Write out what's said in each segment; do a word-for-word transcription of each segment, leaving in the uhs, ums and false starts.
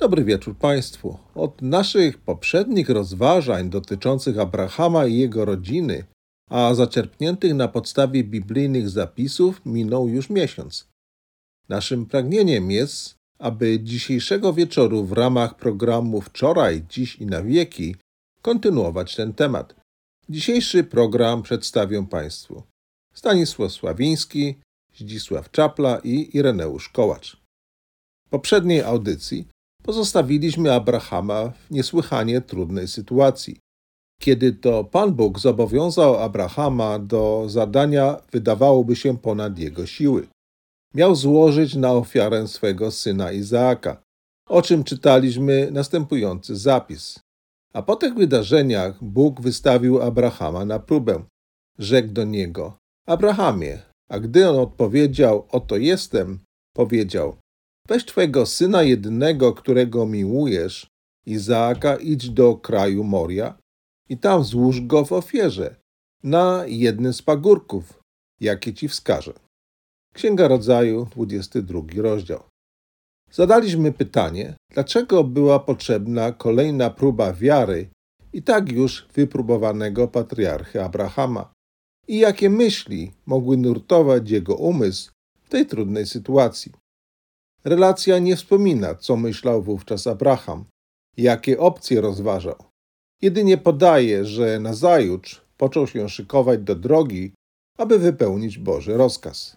Dobry wieczór Państwu. Od naszych poprzednich rozważań dotyczących Abrahama i jego rodziny, a zaczerpniętych na podstawie biblijnych zapisów, minął już miesiąc. Naszym pragnieniem jest, aby dzisiejszego wieczoru w ramach programu Wczoraj, Dziś i na wieki kontynuować ten temat. Dzisiejszy program przedstawią Państwu Stanisław Sławiński, Zdzisław Czapla i Ireneusz Kołacz. W poprzedniej audycji pozostawiliśmy Abrahama w niesłychanie trudnej sytuacji. Kiedy to Pan Bóg zobowiązał Abrahama do zadania, wydawałoby się ponad jego siły. Miał złożyć na ofiarę swego syna Izaaka, o czym czytaliśmy następujący zapis. A po tych wydarzeniach Bóg wystawił Abrahama na próbę. Rzekł do niego: Abrahamie, a gdy on odpowiedział: oto jestem, powiedział: weź twego syna jedynego, którego miłujesz, Izaaka, idź do kraju Moria i tam złóż go w ofierze na jednym z pagórków, jakie ci wskażę. Księga Rodzaju, dwudziesty drugi rozdział. Zadaliśmy pytanie, dlaczego była potrzebna kolejna próba wiary i tak już wypróbowanego patriarchy Abrahama i jakie myśli mogły nurtować jego umysł w tej trudnej sytuacji. Relacja nie wspomina, co myślał wówczas Abraham, jakie opcje rozważał. Jedynie podaje, że nazajutrz począł się szykować do drogi, aby wypełnić Boży rozkaz.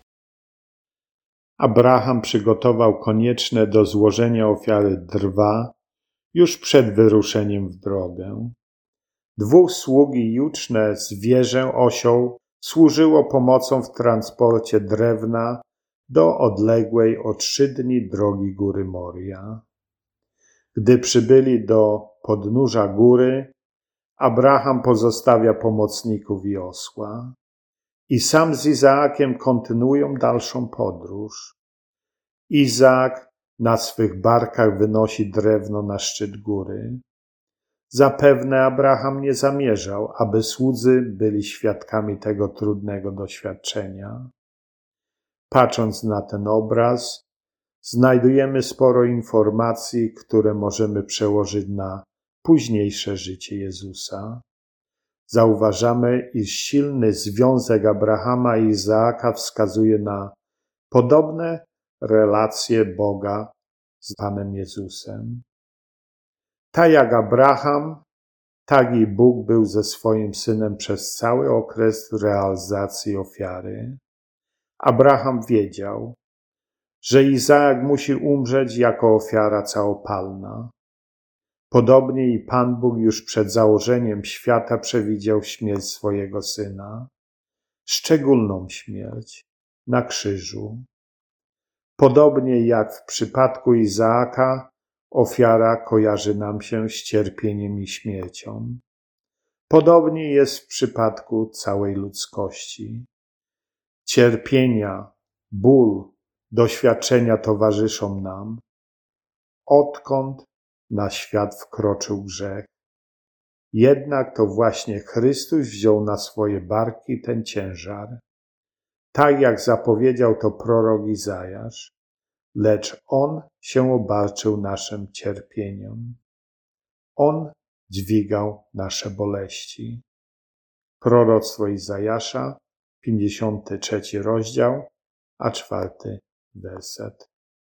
Abraham przygotował konieczne do złożenia ofiary drwa już przed wyruszeniem w drogę. Dwóch sług i juczne zwierzę osioł służyło pomocą w transporcie drewna do odległej o trzy dni drogi góry Moria. Gdy przybyli do podnóża góry, Abraham pozostawia pomocników i osła i sam z Izaakiem kontynuują dalszą podróż. Izaak na swych barkach wynosi drewno na szczyt góry. Zapewne Abraham nie zamierzał, aby słudzy byli świadkami tego trudnego doświadczenia. Patrząc na ten obraz, znajdujemy sporo informacji, które możemy przełożyć na późniejsze życie Jezusa. Zauważamy, iż silny związek Abrahama i Izaaka wskazuje na podobne relacje Boga z Panem Jezusem. Tak jak Abraham, tak i Bóg był ze swoim synem przez cały okres realizacji ofiary. Abraham wiedział, że Izaak musi umrzeć jako ofiara całopalna. Podobnie i Pan Bóg już przed założeniem świata przewidział śmierć swojego syna, szczególną śmierć na krzyżu. Podobnie jak w przypadku Izaaka, ofiara kojarzy nam się z cierpieniem i śmiercią. Podobnie jest w przypadku całej ludzkości. Cierpienia, ból, doświadczenia towarzyszą nam, odkąd na świat wkroczył grzech. Jednak to właśnie Chrystus wziął na swoje barki ten ciężar, tak jak zapowiedział to prorok Izajasz, lecz On się obarczył naszym cierpieniem. On dźwigał nasze boleści. Proroctwo Izajasza, pięćdziesiąty trzeci rozdział, a czwarty werset.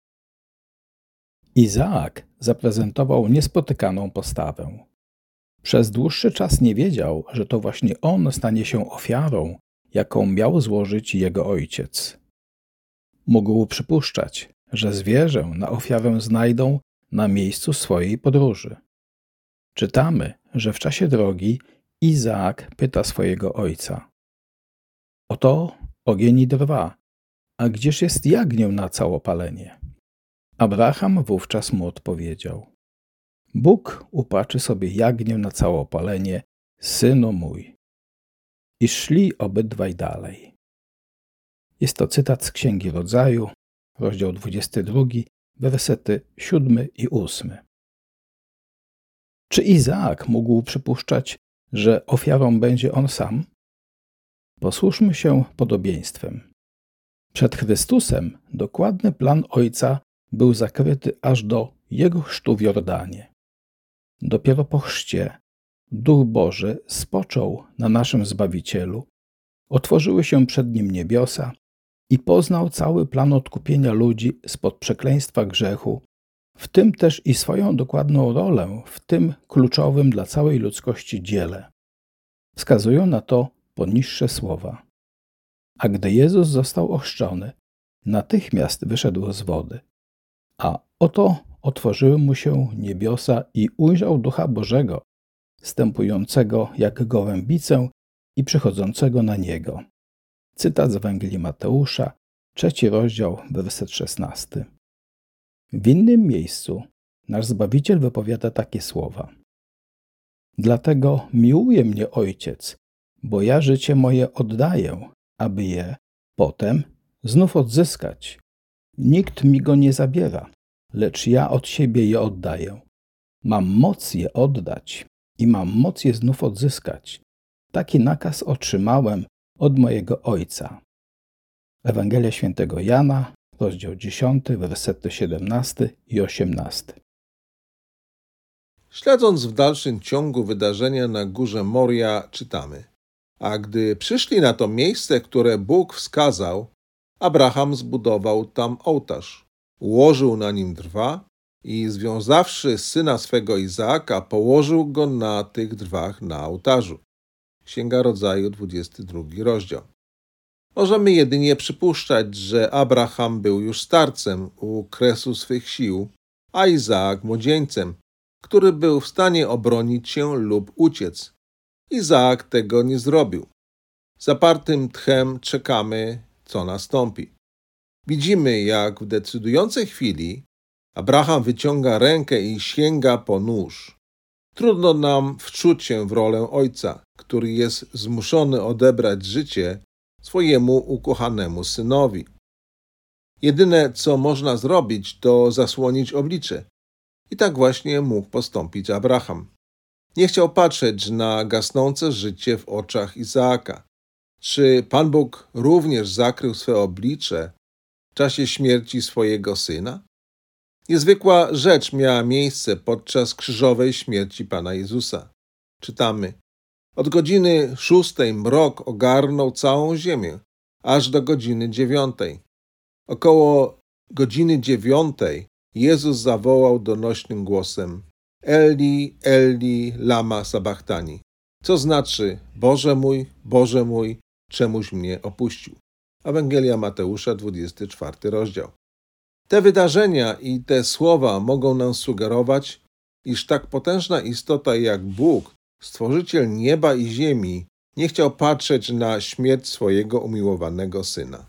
Izaak zaprezentował niespotykaną postawę. Przez dłuższy czas nie wiedział, że to właśnie on stanie się ofiarą, jaką miał złożyć jego ojciec. Mógł przypuszczać, że zwierzę na ofiarę znajdą na miejscu swojej podróży. Czytamy, że w czasie drogi Izaak pyta swojego ojca: oto ogień i drwa, a gdzież jest jagnię na całopalenie? Abraham wówczas mu odpowiedział: Bóg upatrzy sobie jagnię na całopalenie, synu mój. I szli obydwaj dalej. Jest to cytat z Księgi Rodzaju, rozdział dwudziesty drugi, wersety siódmy i ósmy. Czy Izaak mógł przypuszczać, że ofiarą będzie on sam? Posłuszmy się podobieństwem. Przed Chrystusem dokładny plan Ojca był zakryty aż do jego chrztu w Jordanie. Dopiero po chrzcie Duch Boży spoczął na naszym Zbawicielu, otworzyły się przed nim niebiosa i poznał cały plan odkupienia ludzi spod przekleństwa grzechu, w tym też i swoją dokładną rolę w tym kluczowym dla całej ludzkości dziele. Wskazują na to poniższe słowa. A gdy Jezus został ochrzczony, natychmiast wyszedł z wody. A oto otworzyły mu się niebiosa i ujrzał Ducha Bożego, stępującego jak gołębicę i przychodzącego na niego. Cytat z Ewangelii Mateusza, trzeci rozdział, werset szesnasty. W innym miejscu nasz Zbawiciel wypowiada takie słowa. Dlatego miłuje mnie Ojciec, bo ja życie moje oddaję, aby je potem znów odzyskać. Nikt mi go nie zabiera, lecz ja od siebie je oddaję. Mam moc je oddać i mam moc je znów odzyskać. Taki nakaz otrzymałem od mojego Ojca. Ewangelia Świętego Jana, rozdział dziesiąty, wersety siedemnasty i osiemnasty. Śledząc w dalszym ciągu wydarzenia na górze Moria, czytamy: A gdy przyszli na to miejsce, które Bóg wskazał, Abraham zbudował tam ołtarz, ułożył na nim drwa i związawszy syna swego Izaaka, położył go na tych drwach na ołtarzu. Księga Rodzaju, dwudziesty drugi rozdział. Możemy jedynie przypuszczać, że Abraham był już starcem u kresu swych sił, a Izaak młodzieńcem, który był w stanie obronić się lub uciec. Izaak tego nie zrobił. Zapartym tchem czekamy, co nastąpi. Widzimy, jak w decydującej chwili Abraham wyciąga rękę i sięga po nóż. Trudno nam wczuć się w rolę ojca, który jest zmuszony odebrać życie swojemu ukochanemu synowi. Jedyne, co można zrobić, to zasłonić oblicze. I tak właśnie mógł postąpić Abraham. Nie chciał patrzeć na gasnące życie w oczach Izaaka. Czy Pan Bóg również zakrył swe oblicze w czasie śmierci swojego syna? Niezwykła rzecz miała miejsce podczas krzyżowej śmierci Pana Jezusa. Czytamy: Od godziny szóstej mrok ogarnął całą ziemię, aż do godziny dziewiątej. Około godziny dziewiątej Jezus zawołał donośnym głosem: Eli, Eli, lama sabachthani, co znaczy: Boże mój, Boże mój, czemuś mnie opuścił. Ewangelia Mateusza, dwudziesty czwarty rozdział. Te wydarzenia i te słowa mogą nam sugerować, iż tak potężna istota jak Bóg, Stworzyciel nieba i ziemi, nie chciał patrzeć na śmierć swojego umiłowanego syna.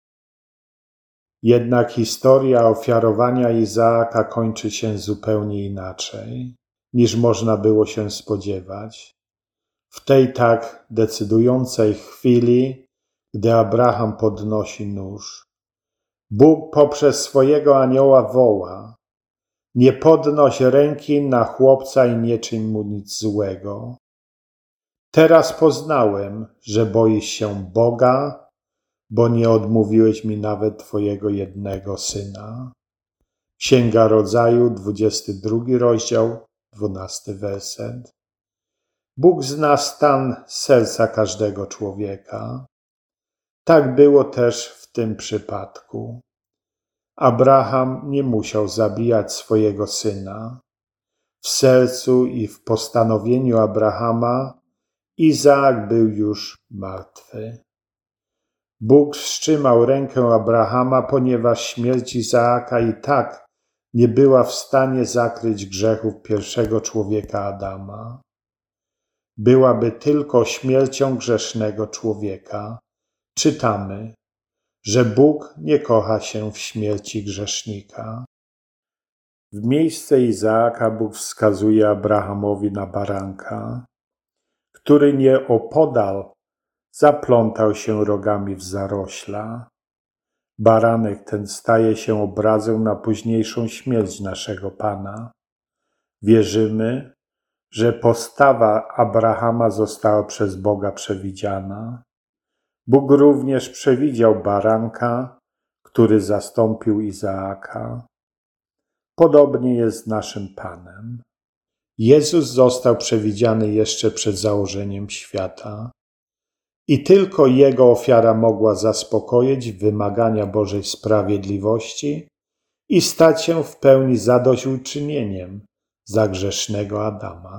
Jednak historia ofiarowania Izaaka kończy się zupełnie inaczej, niż można było się spodziewać. W tej tak decydującej chwili, gdy Abraham podnosi nóż, Bóg poprzez swojego anioła woła: nie podnoś ręki na chłopca i nie czyń mu nic złego. Teraz poznałem, że boisz się Boga, bo nie odmówiłeś mi nawet twojego jednego syna. Księga Rodzaju, dwudziesty drugi rozdział, dwunasty werset. Bóg zna stan serca każdego człowieka. Tak było też w tym przypadku. Abraham nie musiał zabijać swojego syna. W sercu i w postanowieniu Abrahama Izaak był już martwy. Bóg wstrzymał rękę Abrahama, ponieważ śmierć Izaaka i tak nie była w stanie zakryć grzechów pierwszego człowieka Adama. Byłaby tylko śmiercią grzesznego człowieka. Czytamy, że Bóg nie kocha się w śmierci grzesznika. W miejsce Izaaka Bóg wskazuje Abrahamowi na baranka, który nieopodal zaplątał się rogami w zarośla. Baranek ten staje się obrazem na późniejszą śmierć naszego Pana. Wierzymy, że postawa Abrahama została przez Boga przewidziana. Bóg również przewidział baranka, który zastąpił Izaaka. Podobnie jest z naszym Panem. Jezus został przewidziany jeszcze przed założeniem świata i tylko Jego ofiara mogła zaspokoić wymagania Bożej sprawiedliwości i stać się w pełni zadośćuczynieniem za grzesznego Adama.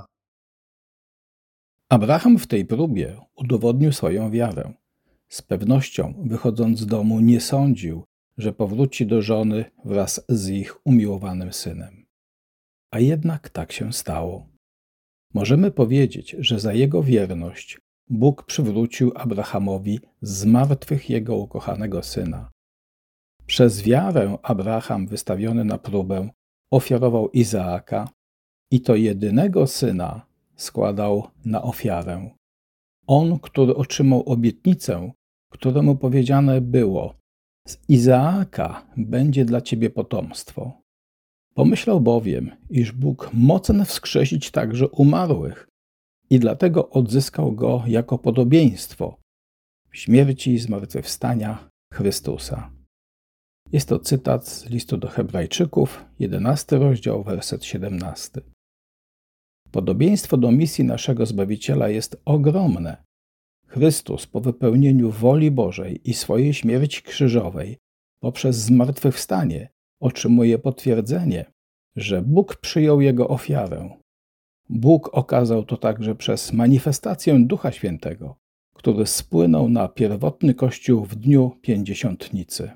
Abraham w tej próbie udowodnił swoją wiarę. Z pewnością, wychodząc z domu, nie sądził, że powróci do żony wraz z ich umiłowanym synem. A jednak tak się stało. Możemy powiedzieć, że za jego wierność Bóg przywrócił Abrahamowi z martwych jego ukochanego syna. Przez wiarę Abraham, wystawiony na próbę, ofiarował Izaaka i to jedynego syna składał na ofiarę. On, który otrzymał obietnicę, któremu powiedziane było: z Izaaka będzie dla ciebie potomstwo. Pomyślał bowiem, iż Bóg mocen wskrzesić także umarłych i dlatego odzyskał go jako podobieństwo w śmierci i zmartwychwstania Chrystusa. Jest to cytat z listu do Hebrajczyków, jedenasty rozdział, werset siedemnasty. Podobieństwo do misji naszego Zbawiciela jest ogromne. Chrystus po wypełnieniu woli Bożej i swojej śmierci krzyżowej poprzez zmartwychwstanie otrzymuje potwierdzenie, że Bóg przyjął jego ofiarę. Bóg okazał to także przez manifestację Ducha Świętego, który spłynął na pierwotny Kościół w dniu Pięćdziesiątnicy.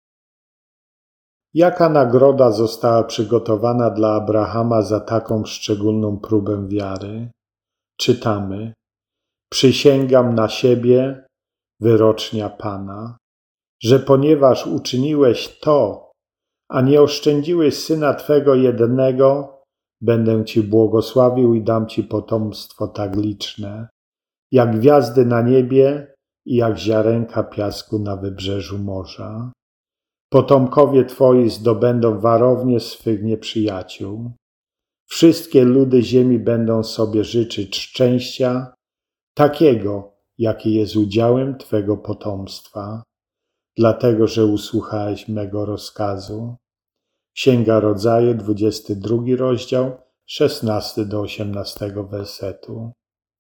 Jaka nagroda została przygotowana dla Abrahama za taką szczególną próbę wiary? Czytamy: przysięgam na siebie, wyrocznia Pana, że ponieważ uczyniłeś to, a nie oszczędziłeś Syna Twego jednego, będę Ci błogosławił i dam Ci potomstwo tak liczne, jak gwiazdy na niebie i jak ziarenka piasku na wybrzeżu morza. Potomkowie Twoi zdobędą warownie swych nieprzyjaciół. Wszystkie ludy ziemi będą sobie życzyć szczęścia, takiego, jaki jest udziałem Twego potomstwa, dlatego że usłuchałeś mego rozkazu. Księga Rodzaju, dwudziesty drugi rozdział, szesnasty do osiemnastego wersetu.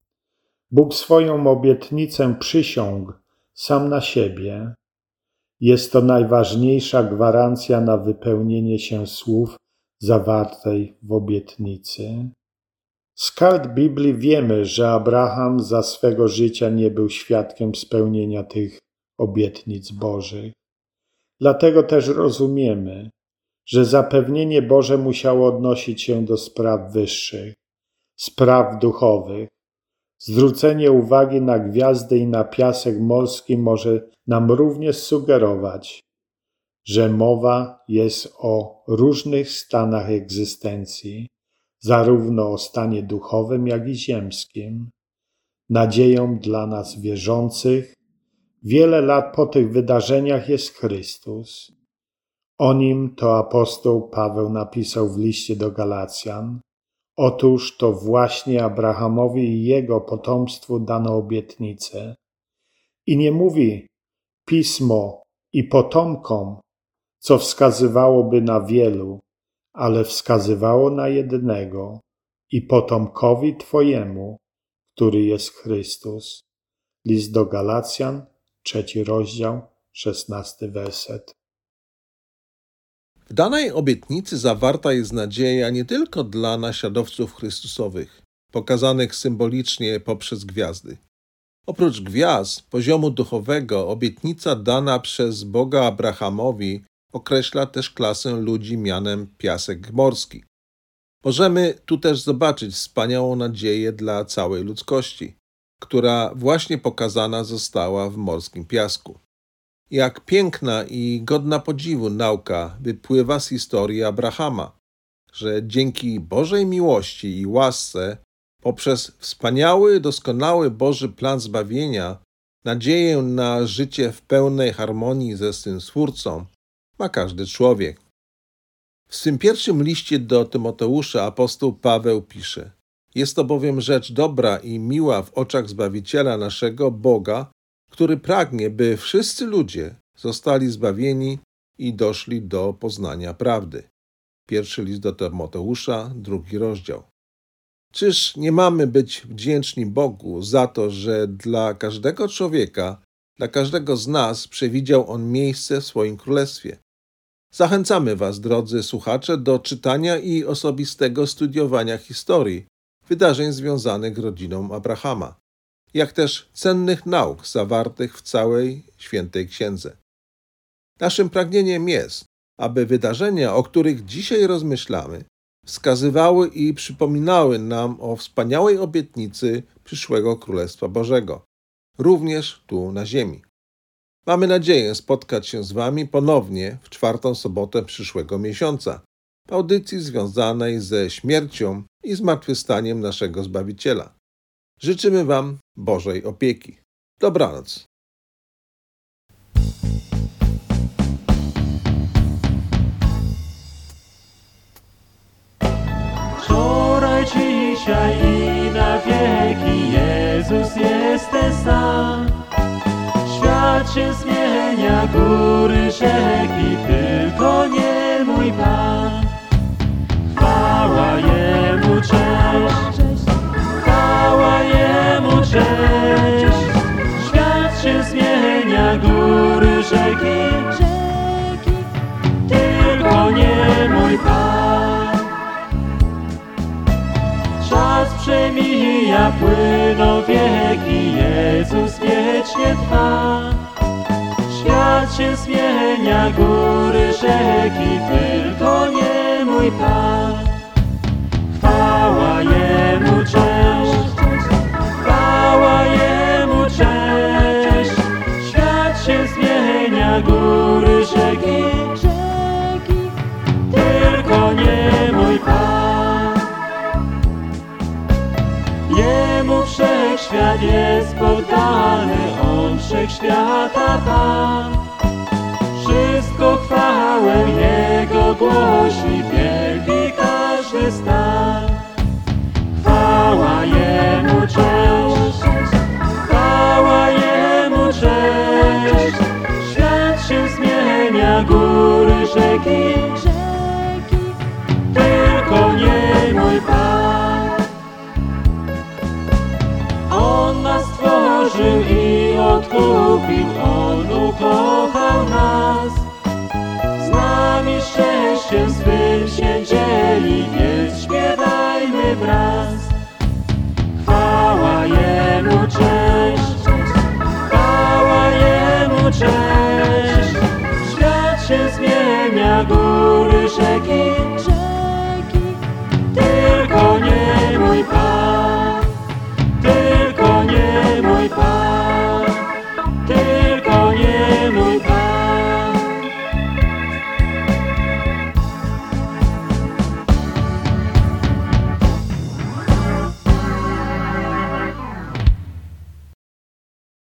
Bóg swoją obietnicę przysiągł sam na siebie. Jest to najważniejsza gwarancja na wypełnienie się słów zawartej w obietnicy. Z kart Biblii wiemy, że Abraham za swego życia nie był świadkiem spełnienia tych obietnic Bożych. Dlatego też rozumiemy, że zapewnienie Boże musiało odnosić się do spraw wyższych, spraw duchowych. Zwrócenie uwagi na gwiazdy i na piasek morski może nam również sugerować, że mowa jest o różnych stanach egzystencji, zarówno o stanie duchowym, jak i ziemskim. Nadzieją dla nas wierzących wiele lat po tych wydarzeniach jest Chrystus. O nim to apostoł Paweł napisał w liście do Galacjan: otóż to właśnie Abrahamowi i jego potomstwu dano obietnicę. I nie mówi pismo i potomkom, co wskazywałoby na wielu, ale wskazywało na jednego i potomkowi Twojemu, który jest Chrystus. List do Galacjan, trzeci rozdział, szesnasty werset. W danej obietnicy zawarta jest nadzieja nie tylko dla naśladowców Chrystusowych, pokazanych symbolicznie poprzez gwiazdy. Oprócz gwiazd poziomu duchowego, obietnica dana przez Boga Abrahamowi określa też klasę ludzi mianem piasek morski. Możemy tu też zobaczyć wspaniałą nadzieję dla całej ludzkości, która właśnie pokazana została w morskim piasku. Jak piękna i godna podziwu nauka wypływa z historii Abrahama, że dzięki Bożej miłości i łasce, poprzez wspaniały, doskonały Boży plan zbawienia, nadzieję na życie w pełnej harmonii ze swym Stwórcą ma każdy człowiek. W swym pierwszym liście do Tymoteusza apostoł Paweł pisze: jest to bowiem rzecz dobra i miła w oczach Zbawiciela naszego Boga, który pragnie, by wszyscy ludzie zostali zbawieni i doszli do poznania prawdy. Pierwszy list do Tymoteusza, drugi rozdział. Czyż nie mamy być wdzięczni Bogu za to, że dla każdego człowieka, dla każdego z nas przewidział On miejsce w swoim królestwie? Zachęcamy Was, drodzy słuchacze, do czytania i osobistego studiowania historii, wydarzeń związanych z rodziną Abrahama, jak też cennych nauk zawartych w całej Świętej Księdze. Naszym pragnieniem jest, aby wydarzenia, o których dzisiaj rozmyślamy, wskazywały i przypominały nam o wspaniałej obietnicy przyszłego Królestwa Bożego, również tu na ziemi. Mamy nadzieję spotkać się z Wami ponownie w czwartą sobotę przyszłego miesiąca, w audycji związanej ze śmiercią i zmartwychwstaniem naszego Zbawiciela. Życzymy Wam Bożej opieki. Dobranoc. Wczoraj, dzisiaj i na wieki Jezus jest ten sam. Świat się zmienia, góry, rzeki, tylko nie mój Pan. Chwała Jemu, cześć, chwała Jemu, cześć. Świat się zmienia, góry, rzeki, tylko nie mój Pan. Czas przemija, płyną wieki, Jezus wiecznie trwa. Świat się zmienia, góry, rzeki, tylko nie mój Pan. Chwała Jemu, cześć, chwała Jemu, cześć. Świat się zmienia, góry, rzeki, tylko nie mój Pan. Jemu wszechświat jest poddany, On wszechświata Pan. Wszystko chwałę Jego głosi, wielki każdy stan. Chwała Jemu, cześć, chwała Jemu, cześć. Świat się zmienia, góry, rzeki, tylko nie mój Pan. On nas stworzył i odkupił, On ukochał nas. Z nami szczęściem swym się dzieli.